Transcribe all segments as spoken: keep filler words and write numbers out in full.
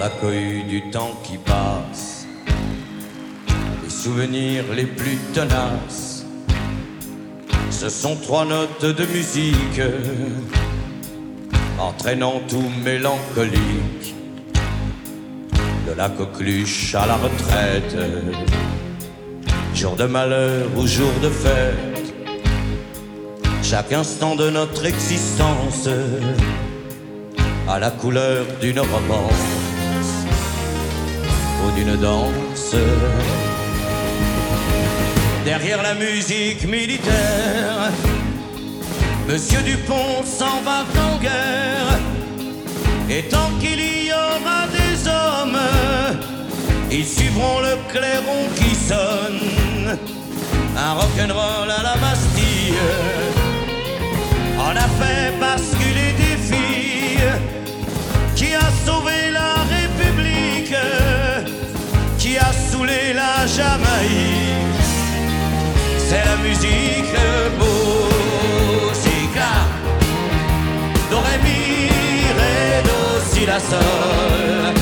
la cohue du temps qui passe, les souvenirs les plus tenaces, ce sont trois notes de musique entraînant tout mélancolique, de la coqueluche à la retraite, jour de malheur ou jour de fête, chaque instant de notre existence à la couleur d'une romance ou d'une danse. Derrière la musique militaire, Monsieur Dupont s'en va en guerre, et tant qu'il y aura des hommes, ils suivront le clairon qui sonne, un rock'n'roll à la Bastille. On a fait basculer des filles, qui a sauvé la République, qui a saoulé la Jamaïque. C'est la musique Bosica, do ré mi ré do si la sol,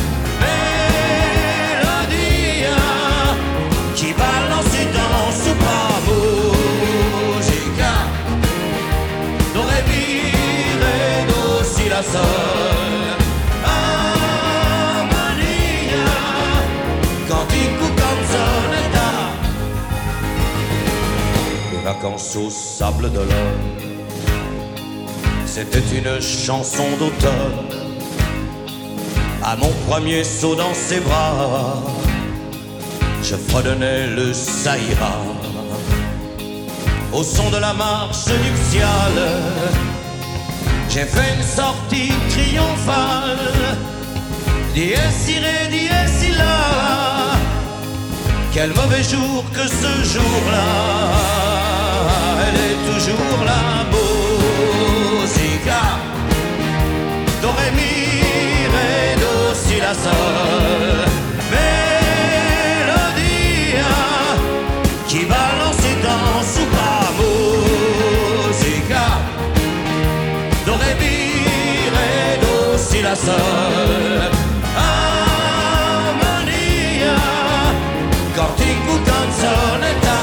mélodie qui balance dans Supra Bosica, do ré mi ré do si la sol, harmonia cantico canzonetta. Les vacances au sable d'Olonne, c'était une chanson d'automne. À mon premier saut dans ses bras, je fredonnais le ça ira. Au son de la marche nuptiale, j'ai fait une sortie triomphale. Dies irae, dies illa. Quel mauvais jour que ce jour-là. Elle est toujours là, Bosica, do ré mi ré do si la sol, mélodie qui balance dans Supra Bosica, do ré mi ré do si la sol, harmonia cantico canzonetta.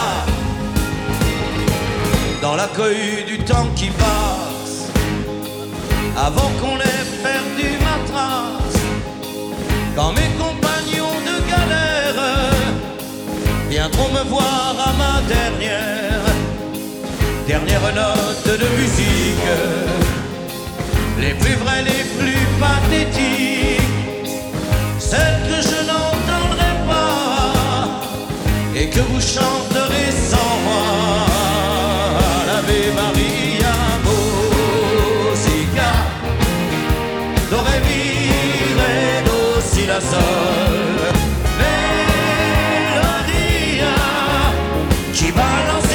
Dans la cohue du temps qui passe, avant qu'on ait perdu ma trace, quand mes compagnons de galère viendront me voir à ma dernière, dernière note de musique, les plus vraies, les plus pathétiques, celles que je n'entendrai pas et que vous chanterez sans moi. Ave Maria Bosica, do ré mi ré do si la sol, mélodie qui balance